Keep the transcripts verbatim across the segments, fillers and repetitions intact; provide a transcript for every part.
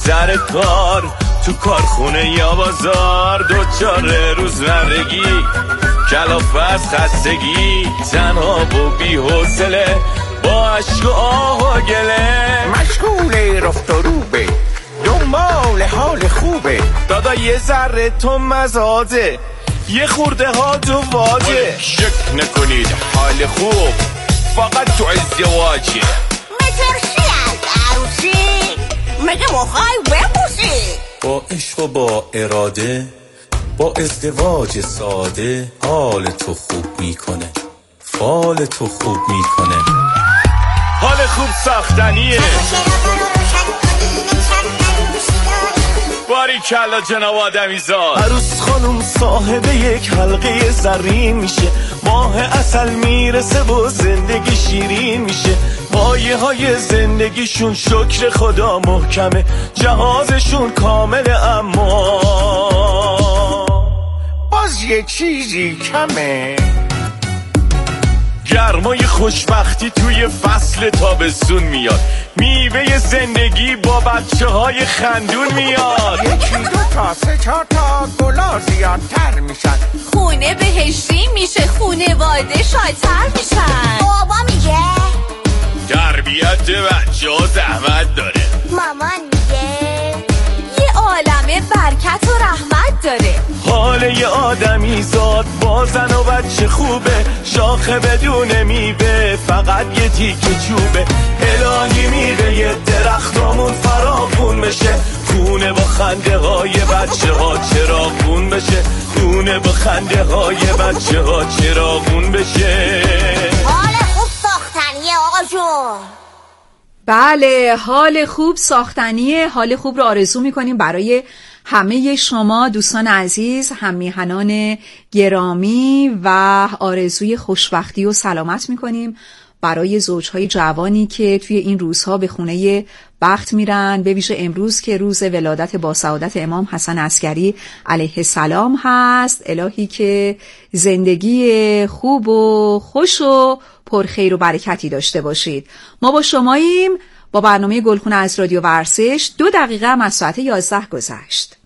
سر کار تو کارخونه یا بازار، دوچاره روزمرگی کلافه از خستگی، تنها و بی حوصله با عشق و آه و گله، مشغول رفت و روبه دنبال حال خوبه. دادا یه ذره تو مزاده یه خورده ها تو واجه، شک نکنید حال خوب فقط تو ازدواجه. مترشی از عروسی مگه مخوای بپوسی؟ با عشق و با اراده با ازدواج ساده، حال تو خوب میکنه فال تو خوب میکنه. حال خوب ساختنیه باری کلا جناب آدمی زاد. عروس خانم صاحب یک حلقه زرین میشه، ماه اصل میرسه و زندگی شیرین میشه، پایه های زندگیشون شکر خدا محکمه، جهازشون کامله اما باز یه چیزی کمه. گرمای خوشبختی توی فصل تابستون میاد، میوه زندگی با بچه های خندون میاد، یکی دو تا سه چهار تا گلا زیادتر میشن، خونه بهشتی میشه، خونواده شادتر میشن. بابا میگه تربیت بچه ها زحمت داره، مامان میگه یه عالمه برکت و رحمت داره. حال یه آدمی زاد با زن و بچه خوبه، شاخه بدون میوه فقط یه تیکه چوبه، الهی میوه یه درختامون فراخون بشه، خونه با خنده های بچه ها چراغون بشه، خونه با خنده های بچه ها چراغون بشه. حال خوب ساختنیه آقا جون. بله، حال خوب ساختنیه. حال خوب رو آرزو میکنیم برای همه شما دوستان عزیز، هم میهنان گرامی، و آرزوی خوشبختی و سلامت میکنیم برای زوجهای جوانی که توی این روزها به خونه بخت میرن، به ویژه امروز که روز ولادت با سعادت امام حسن عسکری علیه السلام هست. الهی که زندگی خوب و خوش و پرخیر و برکتی داشته باشید. ما با شماییم با برنامه گلخونه از رادیو ورزش. دو دقیقه هم از ساعت یازده گذشت.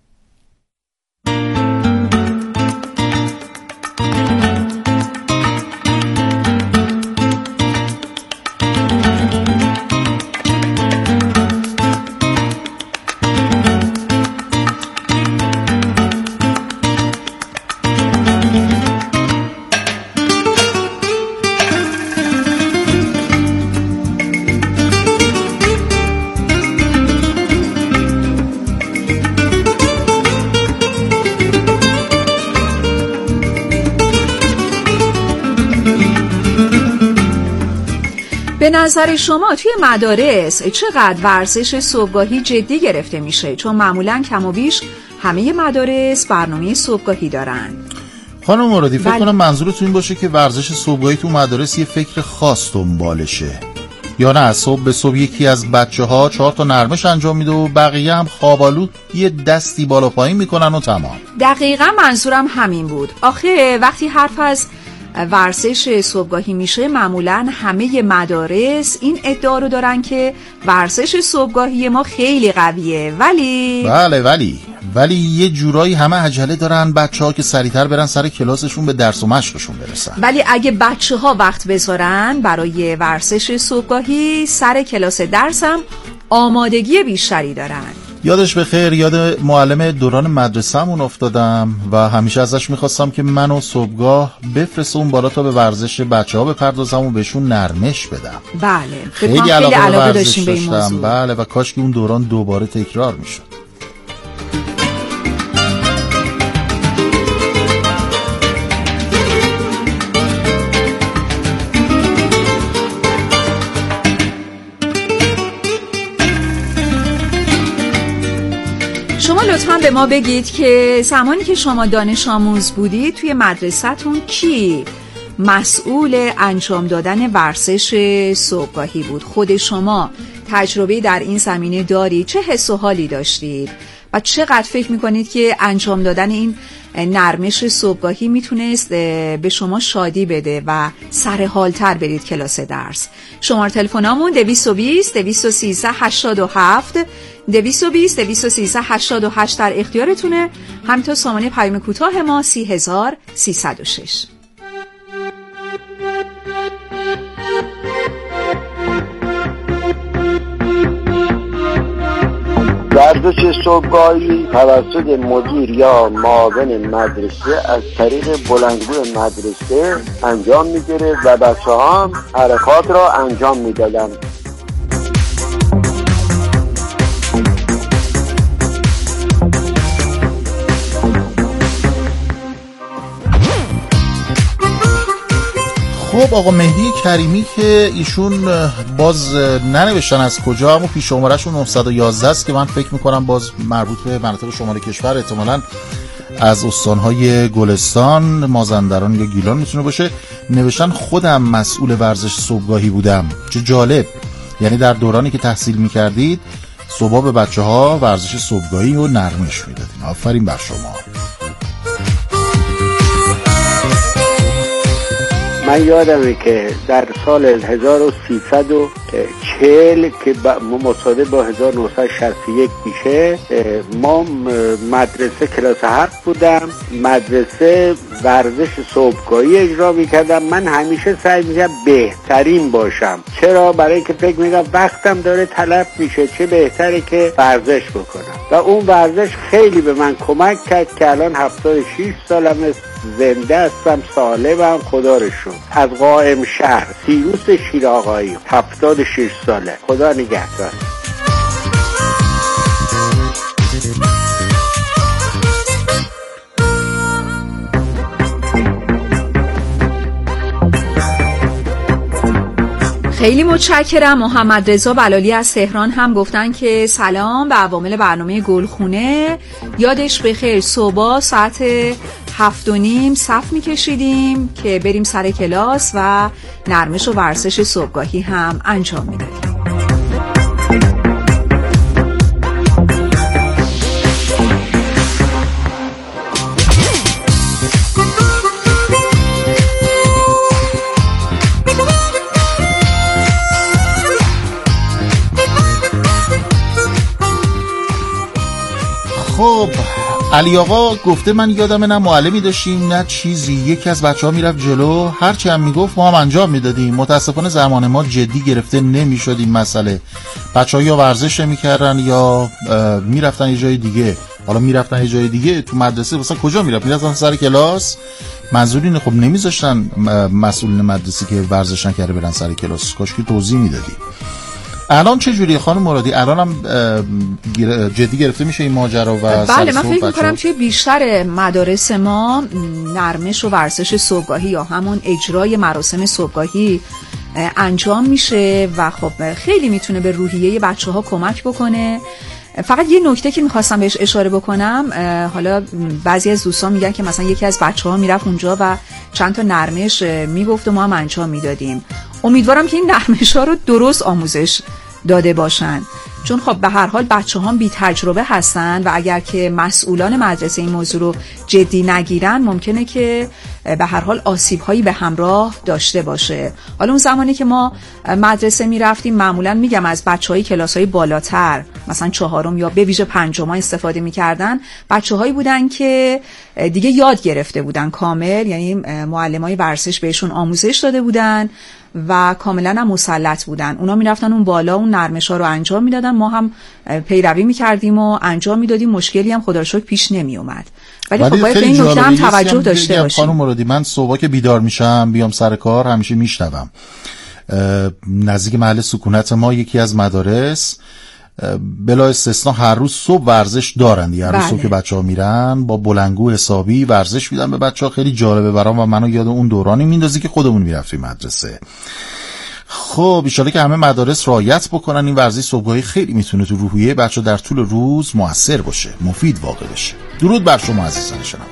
به نظر شما توی مدارس چقدر ورزش صبحگاهی جدی گرفته میشه؟ چون معمولاً کم و بیش همه مدارس برنامه صبحگاهی دارن. خانم مرادی، فکر بل... کنم منظورتون این باشه که ورزش صبحگاهی تو مدارس یه فکر خاص دنبالشه، یا نه صبح به صبح یکی از بچه ها چهار تا نرمش انجام میده و بقیه هم خوابالود یه دستی بالا پایین میکنن و تمام. دقیقاً منظورم همین بود. آخه وقتی حرف از ورزش صبحگاهی میشه معمولاً همه مدارس این ادعا رو دارن که ورزش صبحگاهی ما خیلی قویه، ولی بله ولی ولی یه جورایی همه عجله دارن بچه‌ها که سریعتر برن سر کلاسشون به درس و مشقشون برسن. ولی اگه بچه‌ها وقت بذارن برای ورزش صبحگاهی سر کلاس درسم آمادگی بیشتری دارن. یادش بخیر، یاد معلم دوران مدرسه‌مون افتادم و همیشه ازش میخواستم که منو صبحگاه بفرسته اون بالا تا به ورزش بچه‌ها بپردازم و بهشون نرمش بدم. بله، خیلی خیلی علاقه, علاقه داشتیم به این موضوع. بله، و کاش که اون دوران دوباره تکرار میشد. شما لطفاً به ما بگید که زمانی که شما دانش آموز بودید توی مدرسه‌تون کی مسئول انجام دادن ورزش صبحگاهی بود؟ خود شما تجربه در این زمینه دارید؟ چه حس و حالی داشتید و چقدر فکر میکنید که انجام دادن این نرمش صبحگاهی میتونست به شما شادی بده و سرحالتر برید کلاس درس؟ شماره تلفنمون دویست و بیست دویست و سیزده هشتاد و هفت دویست و بیست دویست و سیزده هشتاد و هشت در اختیارتونه. همینطور سامانه پیام کوتاه ما سی هزار سیصد و شش. ورزش صبحگاهی توسط مدیر یا معاون مدرسه از طریق بلندگوی مدرسه انجام میگیره و بچه ها هم حرکات را انجام میدادن. خب آقا مهدی کریمی که ایشون باز ننوشتن از کجا، اما پیش شمارهشون نهصد و یازده است که من فکر میکنم باز مربوط به مناطق شمال کشور، احتمالاً از استانهای گلستان، مازندران یا گیلان میتونه باشه. نوشتن خودم مسئول ورزش صبحگاهی بودم. چه جالب، یعنی در دورانی که تحصیل میکردید صبح به بچه ها ورزش صبحگاهی و نرمش میدادین. آفرین بر شما. من یادمه که در سال هزار و سیصد و چهل که مصادف با هزار و نهصد و شصت و یک میشه، ما مدرسه کلاس هفت بودم، مدرسه ورزش صبحگاهی اجرا میکردم. من همیشه سعی میکردم بهترین باشم. چرا؟ برای اینکه فکر میکنم وقتم داره تلف میشه، چه بهتره که ورزش بکنم. و اون ورزش خیلی به من کمک کرد که الان هفتاد و شش سالمه، زنده هستم، سالمم، خدا رو شکر. از قائم شهر سیروس شیرآقایی، هفتاد و شش ساله. خدا نگهدار. خیلی متشکرم. محمد رضا بلالی از تهران هم گفتن که سلام به عوامل برنامه گلخونه، یادش بخیر صبح ساعت هفت و نیم صف میکشیدیم که بریم سر کلاس و نرمش و ورزش صبحگاهی هم انجام میدادیم. خب علی آقا گفته من یادم نه معلمی داشتیم نه چیزی، یکی از بچه ها میرفت جلو، هرچی هم میگفت ما هم انجام میدادیم. متاسفانه زمان ما جدی گرفته نمیشد این مسئله. بچه ها یا ورزش میکردن یا میرفتن یه جای دیگه. حالا میرفتن یه جای دیگه تو مدرسه مثلا کجا میرفت؟ میرفتن سر کلاس. منظور اینه خب نمیذاشتن مسئولین مدرسه که ورزش نکرده برن سر کلاس. کاش که توضیح میدادی. الان چه جوریه خانم مرادی؟ الان هم جدی گرفته میشه این ماجرا؟ و بله من فکر میکنم توی بیشتر مدارس ما نرمش و ورزش صبحگاهی یا همون اجرای مراسم صبحگاهی انجام میشه و خب خیلی میتونه به روحیه بچه ها کمک بکنه. فقط یه نکته که میخواستم بهش اشاره بکنم، حالا بعضی از دوستان میگن که مثلا یکی از بچه ها میرفت اونجا و چند تا نرمش میگفت و ما هم انجام میدادیم. امیدوارم که این نرمش ها رو درست آموزش داده باشن، چون خب به هر حال بچه ها بی تجربه هستن و اگر که مسئولان مدرسه این موضوع رو جدی نگیرن ممکنه که به هر حال آسیب هایی به همراه داشته باشه. حالا اون زمانی که ما مدرسه می رفتیم معمولا میگم از بچه های کلاس های بالاتر، مثلا چهارم یا به ویژه پنجم استفاده می کردن، بچه هایی بودن که دیگه یاد گرفته بودن کامل، یعنی معلم های ورزش بهشون آموزش داده بودن و کاملا هم مسلط بودن. اونا میرفتن اون بالا اون نرمش ها رو انجام میدادن، ما هم پیروی میکردیم و انجام میدادیم، مشکلی هم خدا رو شکر پیش نمی اومد. ولی خب باید به این نکته هم توجه داشته باشیم. خانم مرادی من صبح که بیدار میشم بیام سر کار همیشه میشنوم نزدیک محل سکونت ما یکی از مدارس بلا استثنا هر روز صبح ورزش دارن. هر روز صبح که بچه‌ها میرن با بلندگو حسابی ورزش میدن به بچه‌ها. خیلی جالبه برام و منو یاد اون دورانی میندازه که خودمون میرفتیم مدرسه. خب ان شاءالله که همه مدارس رعایت بکنن. این ورزش صبحگاهی خیلی میتونه تو روحیه بچه‌ها در طول روز موثر باشه، مفید واقع بشه. درود بر شما عزیزان شنونده.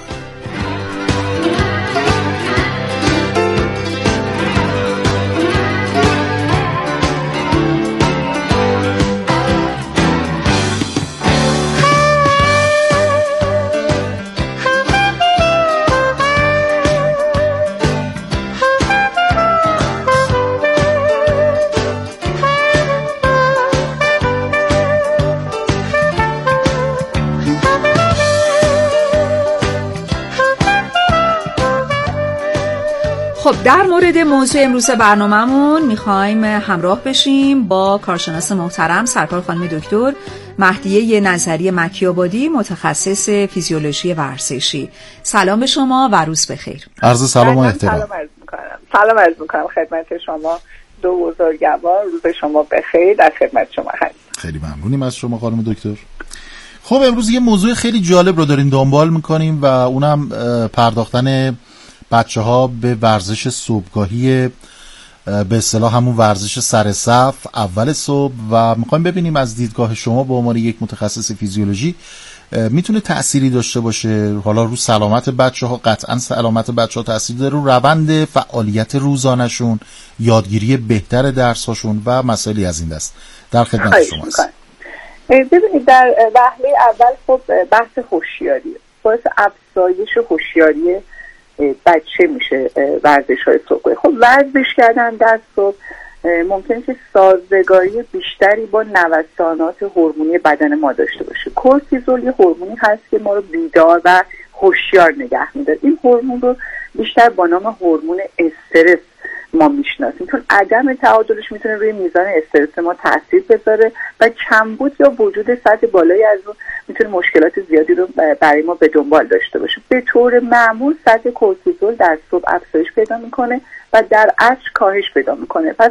خب در مورد موضوع امروز برنامه‌مون میخوایم همراه بشیم با کارشناس محترم سرکار خانم دکتر مهدیه نظری مکی‌آبادی، متخصص فیزیولوژی ورزشی. سلام به شما و روز بخیر. عرض سلام و احترام. سلام عرض میکنم. سلام عرض میکنم خدمت شما دو بزرگوار. روز شما بخیر. در خدمت شما هستم. خیلی ممنونیم از شما خانم دکتر. خب امروز یه موضوع خیلی جالب رو داریم دنبال میکنیم و اونم پرداختن بچه ها به ورزش صبحگاهی، به اصطلاح همون ورزش سر صف اول صبح، و میخوایم ببینیم از دیدگاه شما به عنوان یک متخصص فیزیولوژی میتونه تأثیری داشته باشه حالا رو سلامت بچه ها. قطعا سلامت بچه ها تأثیر داره رو روند فعالیت روزانشون، یادگیری بهتر درساشون و مسائلی از این دست. در خدمت شماست. ببینید در وهله اول خب بحث هوشیاری، باعث افزایش هوشیاری بچه میشه ورزش های صبح. خب ورزش کردن در صبح ممکنه که سازگاری بیشتری با نوسانات هورمونی بدن ما داشته باشه. کورتیزول یه هورمونی هست که ما رو بیدار و هوشیار نگه میداره. این هورمون رو بیشتر با نام هورمون استرس ما میشناسیم، چون عدم تعادلش میتونه روی میزان استرس ما تاثیر بذاره و کمبود یا وجود سطح بالایی از اون میتونه مشکلات زیادی رو برای ما به دنبال داشته باشه. به طور معمول سطح کورتیزول در صبح افزایش پیدا میکنه و در عصر کاهش پیدا میکنه. پس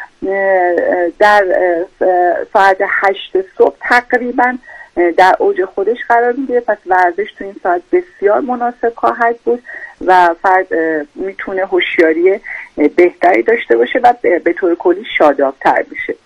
در ساعت هشت صبح تقریبا در اوج خودش قرار میگیره. پس ورزش تو این ساعت بسیار مناسب خواهد بود و فرد میتونه هوشیاری بهتری داشته باشه و به طور کلی شادابتر بشه.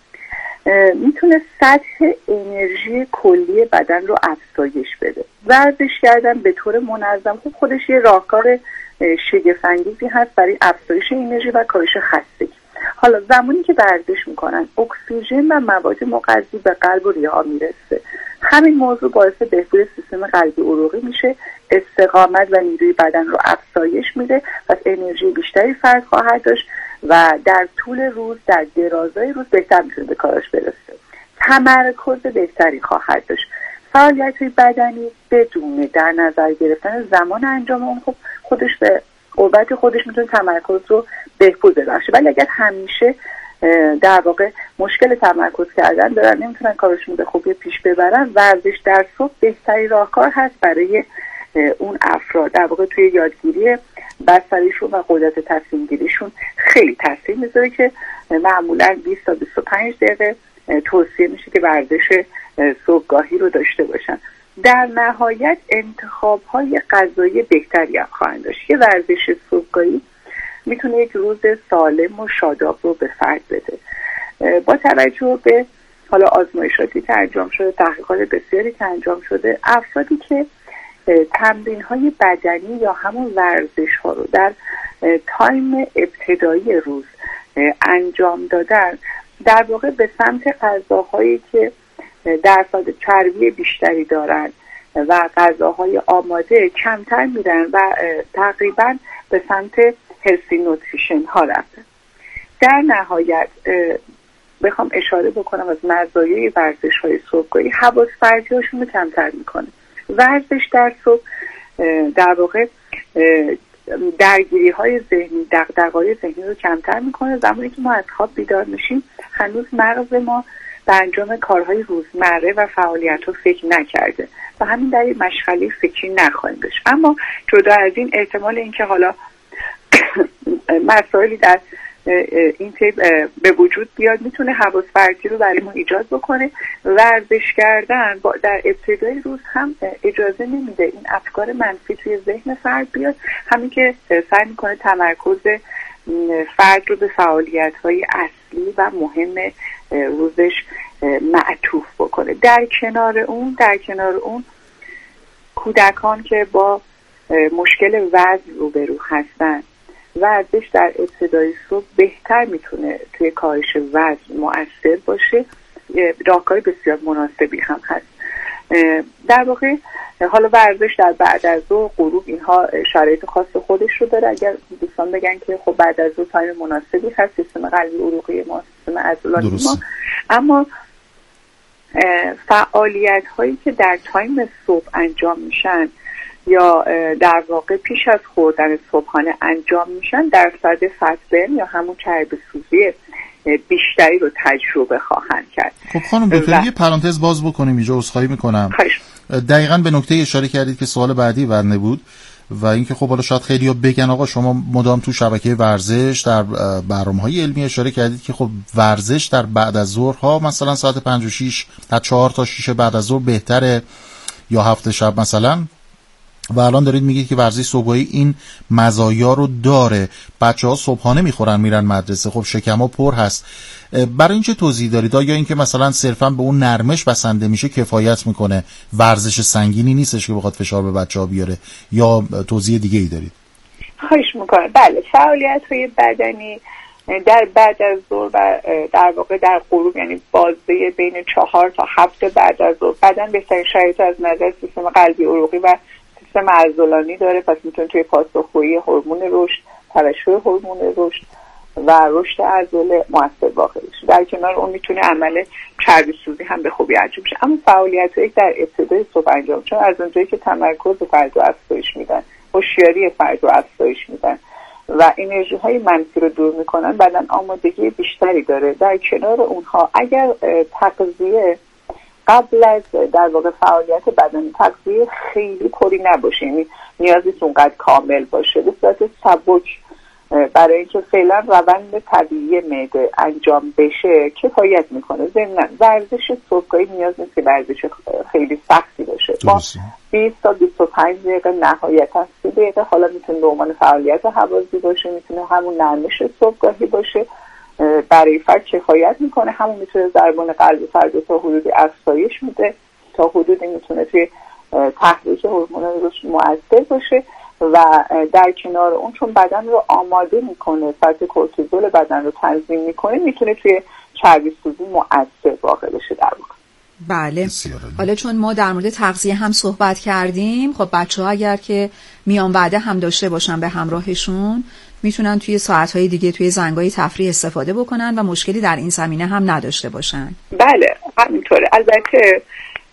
میتونه سطح انرژی کلی بدن رو افزایش بده. ورزش کردن به طور منظم خب خودش یه راهکار شگفت‌انگیزی هست برای افزایش انرژی و کاهش خستگی. حالا زمانی که ورزش میکنن اکسیژن و مواد مغذی به قلب و ریه ها میرسه. همین موضوع باعث بهبود سیستم قلبی عروقی میشه، استقامت و نیروی بدن رو افزایش میده، پس انرژی بیشتری فرد خواهد داشت و در طول روز، در درازای روز بهتر میتونه به کارش برسه. تمرکز بهتری خواهد داشت. فعالیت‌های بدنی بدون در نظر گرفتن زمان انجام اون خب خودش به قوت خودش میتونه تمرکز رو بهبود ببخشه، ولی اگر همیشه در واقع مشکل تمرکز کردن دارن، نمیتونن کارشون به خوبی پیش ببرن، ورزش در صبح بهترین راهکار هست برای اون افراد. در واقع توی یادگیری بصریشون و قدرت تصمیم گیریشون خیلی تاثیر میذاره که معمولا بیست تا بیست و پنج دقیقه توصیه میشه که ورزش صبحگاهی رو داشته باشن. در نهایت انتخاب‌های غذایی بهتری هم خواهند داشت. یه ورزش صبحگاهی میتونه یک روز سالم و شاداب رو به فرد بده. با توجه به حالا آزمایشاتی که انجام شده، تحقیقات بسیاری که انجام شده، افرادی که تمرین‌های بدنی یا همون ورزش‌ها رو در تایم ابتدایی روز انجام دادن، در واقع به سمت غذاهایی که درصد چربی بیشتری دارن و غذاهای آماده کمتر میرن و تقریبا به سمت هلسی نوتریشن ها رفتن. در نهایت بخوام اشاره بکنم از مزایای ورزش های صبحگاهی، حواس پرتی هاشون رو کمتر میکنه. ورزش در صبح در واقع درگیری های ذهنی، دغدغه‌های ذهنی رو کمتر میکنه. زمانی که ما از خواب بیدار میشیم هنوز مغز ما به انجام کارهای روزمره و فعالیت رو فکر نکرده و همین در مشغله فکری نخواهیم داشت. اما جدا از این احتمال اینکه حالا مسائلی در این تیپ به وجود بیاد میتونه حواس پرتی رو برای ما ایجاد بکنه. ورزش کردن با در ابتدای روز هم اجازه نمیده این افکار منفی توی ذهن فرد بیاد، همین که سعی میکنه تمرکز فرد رو به فعالیت‌های اصلی و مهم روزش معطوف بکنه. در کنار اون در کنار اون کودکان که با مشکل وزن روبرو هستن، ورزش در ابتدای صبح بهتر میتونه توی کاهش وزن مؤثر باشه. راهکار بسیار مناسبی هم هست. در واقع حالا ورزش در بعد از ظهر، غروب، اینها شرایط خاص خودش رو داره. اگر دوستان بگن که خب بعد از ظهر تایم مناسبی هست، سیستم قلبی عروقی ما، سیستم عضلانی ما، اما فعالیت هایی که در تایم صبح انجام میشن یا در واقع پیش از خوردن صبحانه انجام میشن درصد فت برن یا همون چربی سوزی بیشتری رو تجربه خواهند کرد. خب خانم دکتر یه پرانتز باز بکنیم اینجا، عذرخواهی میکنم. دقیقاً به نکته اشاره کردید که سوال بعدی ورنه بود و اینکه خب حالا شاید خیلی‌ها بگن آقا شما مدام تو شبکه ورزش در برنامه‌های علمی اشاره کردید که خب ورزش در بعد از ظهرها مثلا ساعت پنج و شش تا چهار تا شش بعد از ظهر بهتره یا هفت شب مثلا، و الان دارید میگید که ورزش صبحانه این مزایا رو داره. بچه‌ها صبحانه میخورن میرن مدرسه، خب شکم‌ها پر هست. برای این چه توضیح دارید؟ آیا اینکه مثلا صرفا به اون نرمش بسنده میشه کفایت میکنه، ورزش سنگینی نیستش که بخواد فشار به بچه‌ها بیاره، یا توضیح دیگه ای دارید؟ خواهش میکنم. بله، فعالیت‌های بدنی در بعد از ظهر و در واقع در غروب، یعنی بازه بین چهار تا هفت بعد از ظهر، بدن بهترین شرایط از نظر سیستم قلبی عروقی و سیستم عضلانی داره، پس میتونه توی پاسخگویی هورمون رشد، ترشح هورمون رشد و رشد عضله موثر واقع بشه. در کنار اون میتونه عمل چربی سوزی هم به خوبی انجام بشه. اما فعالیت‌هایی در ابتدای صبح انجام، چون از اونجایی که تمرکز فرد رو افزایش میدن، هوشیاری فرد رو افزایش میدن و انرژی های منفی رو دور میکنن، بدن آمادگی بیشتری داره. در کنار اونها اگر تغذیه قبل از در واقع فعالیت بدنی تغذیه خیلی پری نباشه، یعنی نیازی اونقدر کامل باشه، به صورت سبک برای اینکه فعلا روند طبیعی معده انجام بشه کفایت میکنه. ضمناً ورزش صبحگاهی نیاز نیست که ورزش خیلی سختی باشه. ما بیست تا بیست و پنج دقیقه نهایتا سی دقیقه، حالا میتونه به عنوان فعالیت هوازی باشه، میتونه همون نرمش صبحگاهی باشه، برای فرد کفایت میکنه. همون میتونه ضربان قلب فرد تا حدودی افزایش میده، تا حدودی میتونه توی تحریک هورمون رشد مؤثر باشه و در کنار اون چون بدن رو آماده میکنه، سطح کورتیزول بدن رو تنظیم میکنه، میتونه توی چربی سوزی مؤثر واقع بشه در واقع. بله. حالا چون ما در مورد تغذیه هم صحبت کردیم، خب بچه‌ها اگر که میان وعده هم داشته باشن به همراهشون، میتونن توی ساعت‌های دیگه توی زنگای تفریح استفاده بکنن و مشکلی در این زمینه هم نداشته باشن. بله همینطوره. البته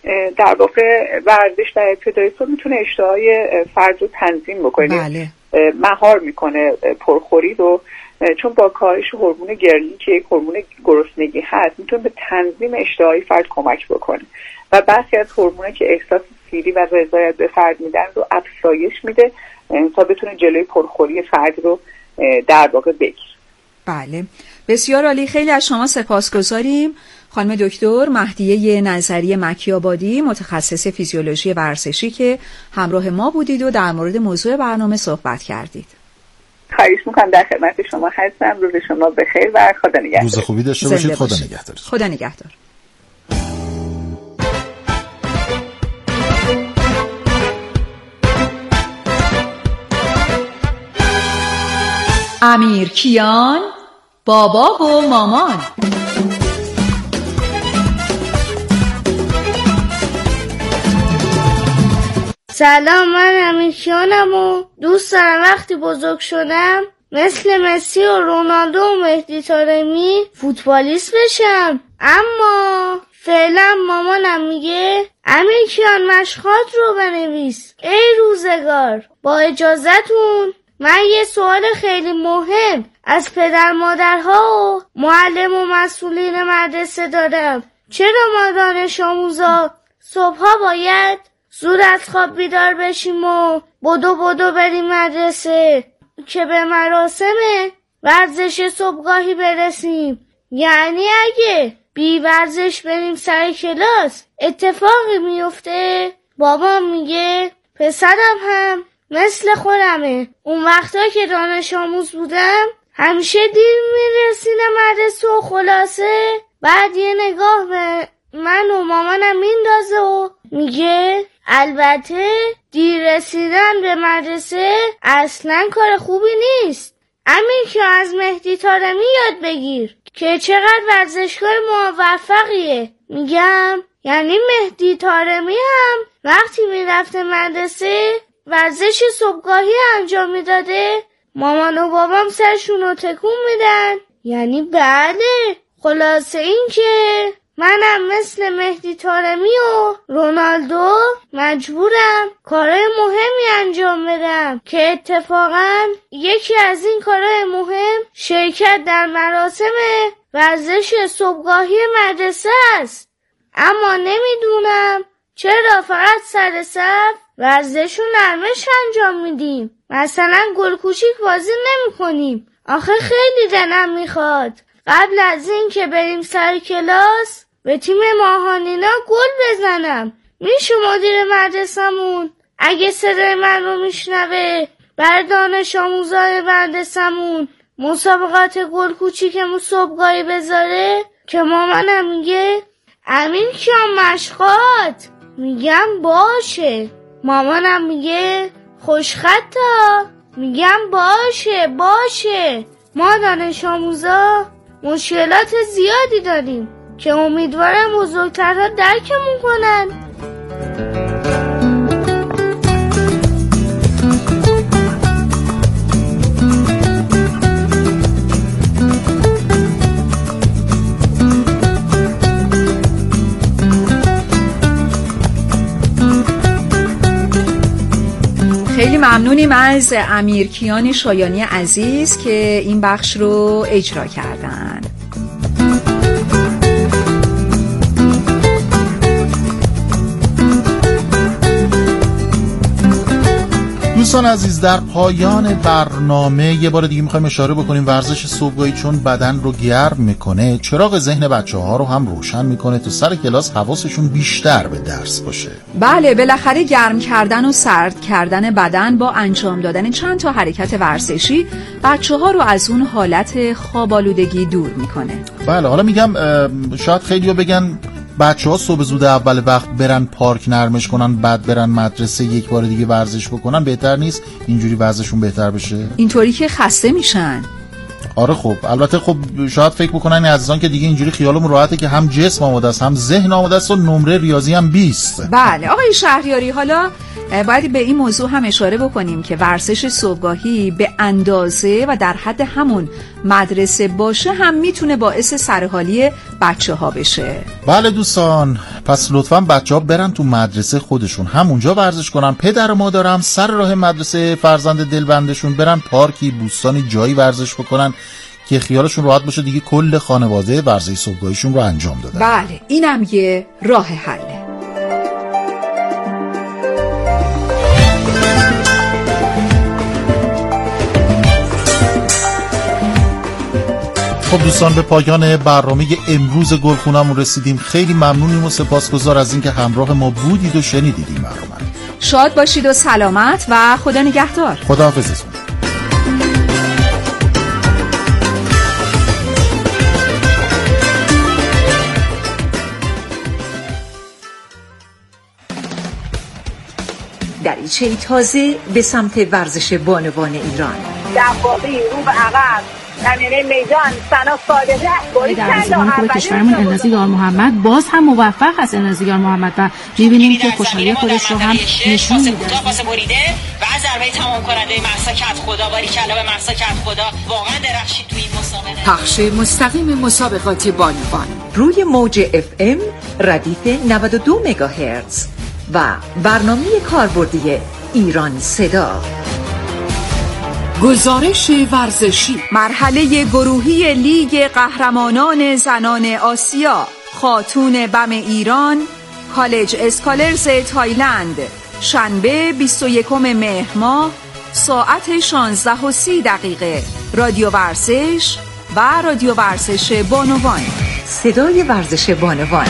در واقع ورزش در ابتدای صبح میتونه اشتهای فرد رو تنظیم بکنه. بله. مهار میکنه پرخوری رو، چون با کاهش هورمون گرلین که یک هورمون گرسنگی هست میتونه به تنظیم اشتهای فرد کمک بکنه و برخی از هورمونایی که احساس سیری و رضایت به فرد میدن رو افزایش میده تا بتونه جلوی پرخوری فرد رو در واقع بگیره. بله بسیار عالی، خیلی از شما سپاسگزاریم خانم دکتر مهدیه نظری مکی‌آبادی، متخصص فیزیولوژی ورزشی که همراه ما بودید و در مورد موضوع برنامه صحبت کردید. خواهش میکنم، در خدمت شما هستم. روز شما بخیر و خدا نگهدار. روز خوبی داشته باشید. خدا نگهدار. خدا نگهدار. امیر کیان، بابا و مامان. سلام، من امیر کیانم و دوست دارم وقتی بزرگ شدم مثل مسی و رونالدو و مهدی طارمی فوتبالیست بشم. اما فعلا مامانم میگه امیر کیان مشقات رو بنویس. ای روزگار، با اجازتون من یه سوال خیلی مهم از پدر مادرها و معلم و مسئولین مدرسه دارم. چرا ما دانش آموزا صبحها باید زود از خواب بیدار بشیم و بدو بدو بریم مدرسه که به مراسم ورزش صبحگاهی برسیم؟ یعنی اگه بی ورزش بریم سر کلاس اتفاقی میفته؟ بابام میگه پسرم هم مثل خودمه. اون وقتا که دانش آموز بودم همیشه دیر میرسیدم مدرسه و خلاصه بعد یه نگاه به من و مامانم میندازه و میگه البته دیر رسیدن به مدرسه اصلا کار خوبی نیست. امیر که از مهدی طارمی یاد بگیر که چقدر ورزشکار موفقیه. میگم یعنی مهدی طارمی هم وقتی میرفته مدرسه ورزش صبحگاهی انجام میداده؟ مامان و بابام سرشون رو تکون میدن. یعنی بله. خلاصه این که منم مثل مهدی طارمی و رونالدو مجبورم کارهای مهمی انجام بدم که اتفاقا یکی از این کارهای مهم شرکت در مراسم ورزش صبحگاهی مدرسه است. اما نمیدونم چرا فقط سر صف ورزش و نرمش انجام میدیم، مثلا گل کوچیک بازی نمی کنیم. آخه خیلی دلم میخواد قبل از این که بریم سر کلاس به تیم ماهانینا گل بزنم. میشه مدیر مدرسمون اگه صدای من رو میشنوه بر دانش آموزای مدرسمون مسابقات گل کوچیکمون صبحگاهی بذاره؟ که مامانم میگه امین کیان مشقات. میگم باشه. مامانم میگه خوشخطا. میگم باشه باشه. ما دانش آموزا مشکلات زیادی داریم که امیدوارم بزرگترها درکمون کنن. خیلی ممنونیم از امیرکیان شایانی عزیز که این بخش رو اجرا کردن. دوستان عزیز، در پایان برنامه یه بار دیگه میخوایم اشاره بکنیم ورزش صبحگاهی چون بدن رو گرم میکنه، چراغ ذهن بچه ها رو هم روشن میکنه تا سر کلاس حواسشون بیشتر به درس باشه. بله، بالاخره گرم کردن و سرد کردن بدن با انجام دادن چند تا حرکت ورزشی بچه ها رو از اون حالت خوابالودگی دور میکنه. بله، حالا میگم شاید خیلی ها بگن بچه ها صبح زود اول وقت برن پارک نرمش کنن بعد برن مدرسه یک بار دیگه ورزش بکنن، بهتر نیست اینجوری وضعشون بهتر بشه؟ اینطوری که خسته میشن. آره خب البته خب شاید فکر بکنن این عزیزان که دیگه اینجوری خیالمون راحته که هم جسم آماده است هم ذهن آماده است و نمره ریاضی هم بیست. بله آقای شهریاری، حالا باید به این موضوع هم اشاره بکنیم که ورزش صبحگاهی به اندازه و در حد همون مدرسه باشه هم میتونه باعث سرحالی بچه ها بشه. بله دوستان، پس لطفاً بچه ها برن تو مدرسه خودشون همونجا ورزش کنن. پدر و مادر هم سر راه مدرسه فرزند دلبندشون برن پارکی بوستانی جایی ورزش بکنن که خیالشون راحت باشه دیگه کل خانواده ورزش صبحگاهیشون رو انجام دادن. بله اینم یه راه حله. خب دوستان، به پایان برنامه امروز گلخونمون رسیدیم. خیلی ممنونیم و سپاسگزار از اینکه همراه ما بودید و شنیدید این برنامه. شاد باشید و سلامت و خدا نگهدار. خداحافظتون. دریچه تازه به سمت ورزش بانوان ایران. دفاعی رو به عقب زمینه میدان سنا صادقه باری کرد و خوب کشورمون النازی یار محمد باز هم موفق است. النازی یار محمد و می‌بینیم که خوشحالی خودش رو هم نشون میده. پاس بریده و ضربه تمام کننده مهسا کت خدا، باری کلا به مهسا کت خدا، واقعا درخشید تو این مسابقه. پخش مستقیم مسابقات بانوان روی موج اف ام ردیف نود و دو مگاهرتز و برنامه کاربردی ایران صدا. گزارش ورزشی مرحله گروهی لیگ قهرمانان زنان آسیا، خاتون بم ایران، کالج اسکالرز تایلند، شنبه بیست و یکم مهر ماه ساعت شانزده و سی دقیقه. رادیو ورزش و رادیو ورزش بانوان، صدای ورزش بانوان.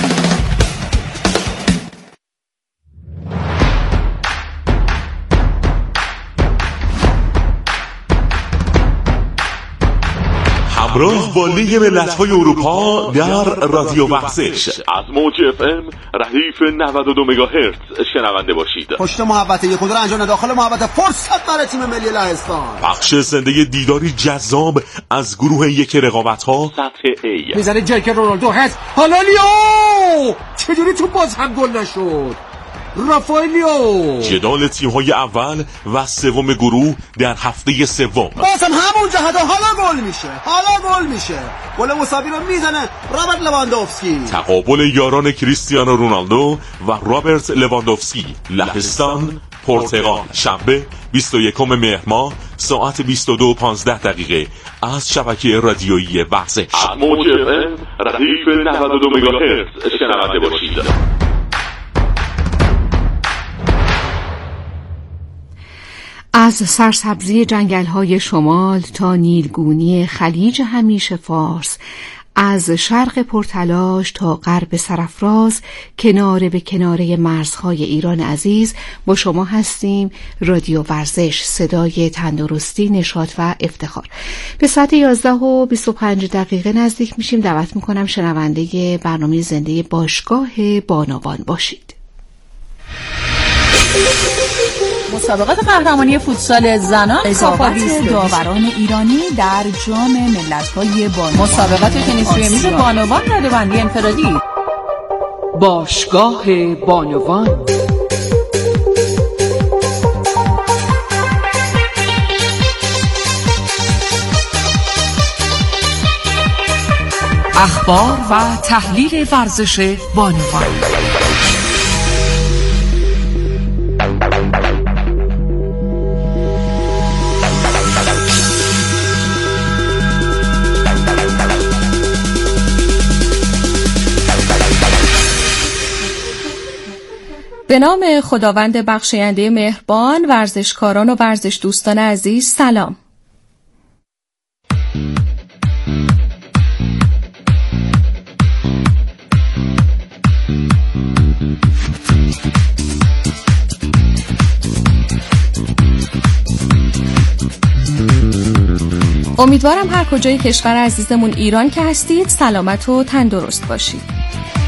همراه با لیگ ملت‌های اروپا در رادیو ورزش از موج اف ام ردیف نود و دو مگاهرتز شنونده باشید. پشت محوطه یک را انجام داخل محوطه فرصت برای تیم ملی لهستان. بخش زنده دیداری جذاب از گروه یک رقابت‌ها سطح ای. میزنه جک رونالدو هست. حالا لیو چجوری تو باز هم گل نشد؟ رافائلیو. جدال تیم‌های اول و سوم گروه در هفته سوم. بازم همون جهت حالا گل میشه. حالا گل میشه. گل مساوی رو میزنه رابرت لواندوفسکی. تقابل یاران کریستیانو رونالدو و رابرت لواندوفسکی. لهستان پرتغال. شنبه بیست و یکم مهر ماه ساعت بیست و دو و پانزده دقیقه از شبکه رادیویی ورزش. از موج اف ام ردیف نود و دو مگاهرتز شنونده باشید. از سرسبزی جنگل‌های شمال تا نیلگونی خلیج همیشه فارس، از شرق پرتلاش تا غرب سرافراز، کناره به کناره مرزهای ایران عزیز با شما هستیم. رادیو ورزش، صدای تندرستی، نشاط و افتخار. به ساعت یازده و بیست و پنج دقیقه نزدیک میشیم. دعوت میکنم شنونده برنامه زنده باشگاه بانوان باشید. مسابقات قهرمانی فوتسال زنان، رقابت داوران ایرانی در جام ملت‌های بانوان، مسابقات تنیس روی میز بانوان، رده‌بندی انفرادی. باشگاه بانوان. اخبار و تحلیل ورزش بانوان. به نام خداوند بخشاینده مهربان، ورزشکاران و ورزش دوستان عزیز سلام. امیدوارم هر کجای کشور عزیزمون ایران که هستید سلامت و تندرست باشید.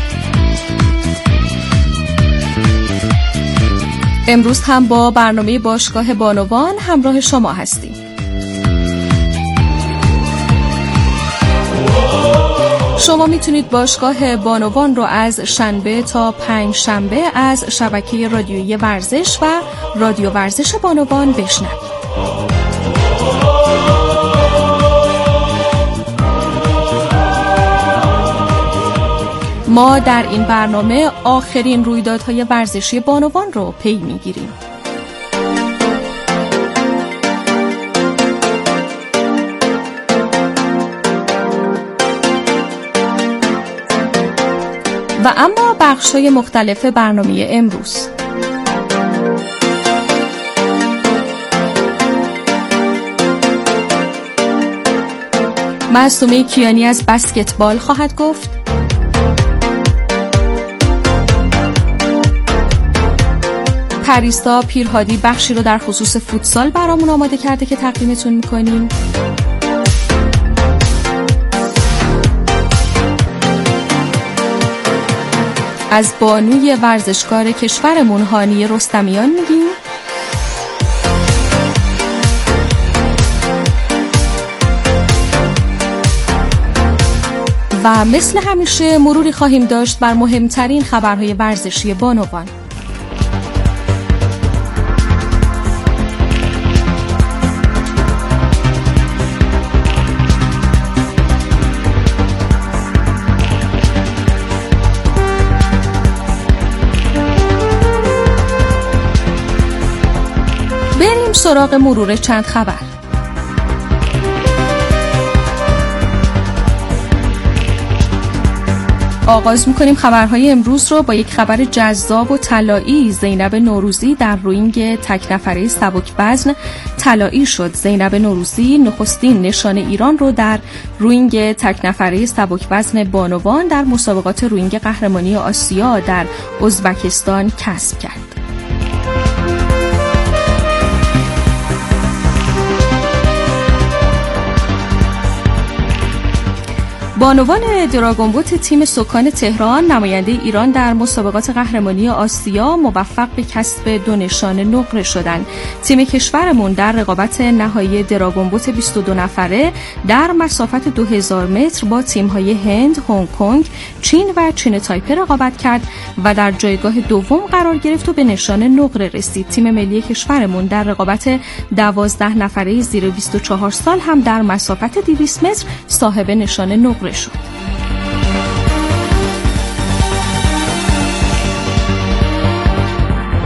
امروز هم با برنامه باشگاه بانوان همراه شما هستیم. شما میتونید باشگاه بانوان رو از شنبه تا پنج شنبه از شبکه رادیویی ورزش و رادیو ورزش بانوان بشنوید. ما در این برنامه آخرین رویدادهای ورزشی بانوان رو پی میگیریم. و اما بخش‌های مختلف برنامه امروز. معصومه کیانی از بسکتبال خواهد گفت. پریسا پیرهادی بخشی رو در خصوص فوتسال برامون آماده کرده که تقدیمتون میکنیم. از بانوی ورزشکار کشورمون هانیه رستمیان میگیم. و مثل همیشه مروری خواهیم داشت بر مهمترین خبرهای ورزشی بانوان. بریم سراغ مرور چند خبر. آغاز می‌کنیم خبرهای امروز رو با یک خبر جذاب و طلایی. زینب نوروزی در روینگ تک نفره سبک وزن طلایی شد. زینب نوروزی نخستین نشان ایران رو در روینگ تک نفره سبک وزن بانوان در مسابقات روینگ قهرمانی آسیا در ازبکستان کسب کرد. بانوان دراگون بوت تیم سکان تهران نماینده ایران در مسابقات قهرمانی آسیا موفق به کسب دو نشان نقره شدند. تیم کشورمون در رقابت نهایی دراگون بوت بیست و دو نفره در مسافت دو هزار متر با تیم‌های هند، هنگ کنگ، چین و چین تایپه رقابت کرد و در جایگاه دوم قرار گرفت و به نشان نقره رسید. تیم ملی کشورمون در رقابت دوازده نفره زیر بیست و چهار سال هم در مسافت دویست متر صاحب نشان نقره شد.